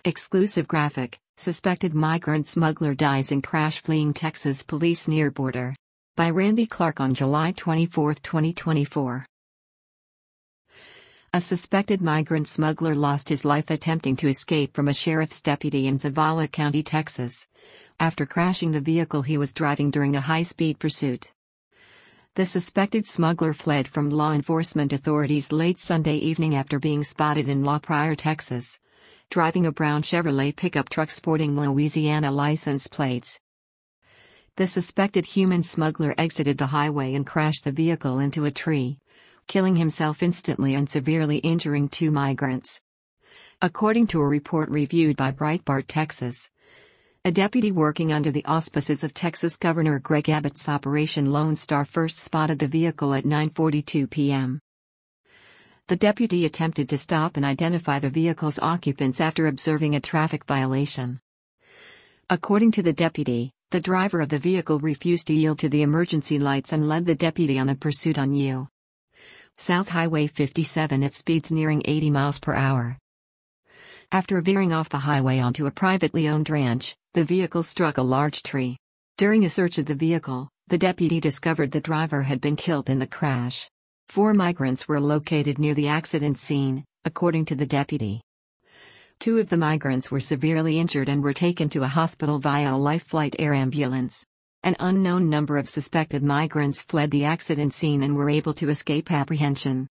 Exclusive graphic: Suspected migrant smuggler dies in crash fleeing Texas police near border. By Randy Clark on July 24, 2024. A suspected migrant smuggler lost his life attempting to escape from a sheriff's deputy in Zavala County, Texas, after crashing the vehicle he was driving during a high-speed pursuit. The suspected smuggler fled from law enforcement authorities late Sunday evening after being spotted in La Pryor, Texas, driving a brown Chevrolet pickup truck sporting Louisiana license plates. The suspected human smuggler exited the highway and crashed the vehicle into a tree, killing himself instantly and severely injuring two migrants. According to a report reviewed by Breitbart Texas, a deputy working under the auspices of Texas Governor Greg Abbott's Operation Lone Star first spotted the vehicle at 9:42 p.m. The deputy attempted to stop and identify the vehicle's occupants after observing a traffic violation. According to the deputy, the driver of the vehicle refused to yield to the emergency lights and led the deputy on a pursuit on U. South Highway 57 at speeds nearing 80 miles per hour. After veering off the highway onto a privately owned ranch, the vehicle struck a large tree. During a search of the vehicle, the deputy discovered the driver had been killed in the crash. 4 migrants were located near the accident scene, according to the deputy. 2 of the migrants were severely injured and were taken to a hospital via a Life Flight air ambulance. An unknown number of suspected migrants fled the accident scene and were able to escape apprehension.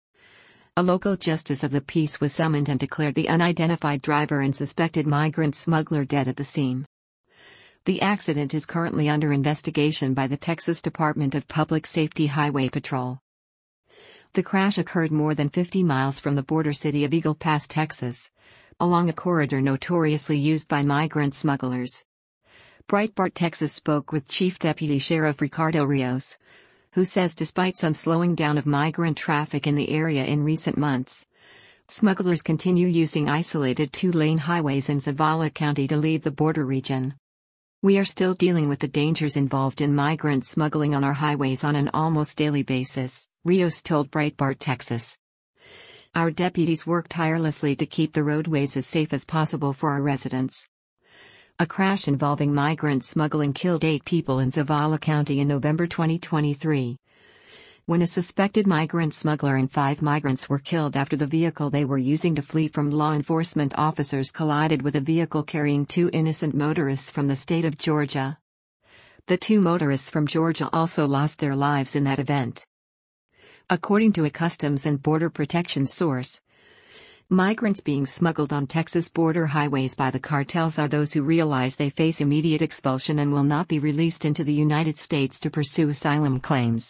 A local justice of the peace was summoned and declared the unidentified driver and suspected migrant smuggler dead at the scene. The accident is currently under investigation by the Texas Department of Public Safety Highway Patrol. The crash occurred more than 50 miles from the border city of Eagle Pass, Texas, along a corridor notoriously used by migrant smugglers. Breitbart Texas spoke with Chief Deputy Sheriff Ricardo Rios, who says despite some slowing down of migrant traffic in the area in recent months, smugglers continue using isolated 2-lane highways in Zavala County to leave the border region. "We are still dealing with the dangers involved in migrant smuggling on our highways on an almost daily basis," Rios told Breitbart Texas. "Our deputies work tirelessly to keep the roadways as safe as possible for our residents." A crash involving migrant smuggling killed 8 people in Zavala County in November 2023, when a suspected migrant smuggler and 5 migrants were killed after the vehicle they were using to flee from law enforcement officers collided with a vehicle carrying 2 innocent motorists from the state of Georgia. The 2 motorists from Georgia also lost their lives in that event. According to a Customs and Border Protection source, migrants being smuggled on Texas border highways by the cartels are those who realize they face immediate expulsion and will not be released into the United States to pursue asylum claims.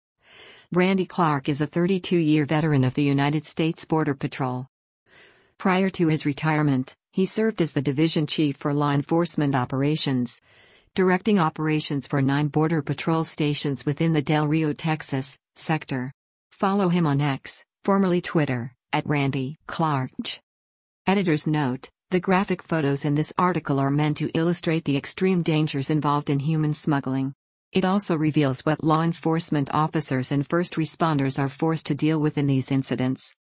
Randy Clark is a 32-year veteran of the United States Border Patrol. Prior to his retirement, he served as the division chief for law enforcement operations, directing operations for 9 Border Patrol stations within the Del Rio, Texas, sector. Follow him on X, formerly Twitter, @RandyClark. Editor's note: the graphic photos in this article are meant to illustrate the extreme dangers involved in human smuggling. It also reveals what law enforcement officers and first responders are forced to deal with in these incidents.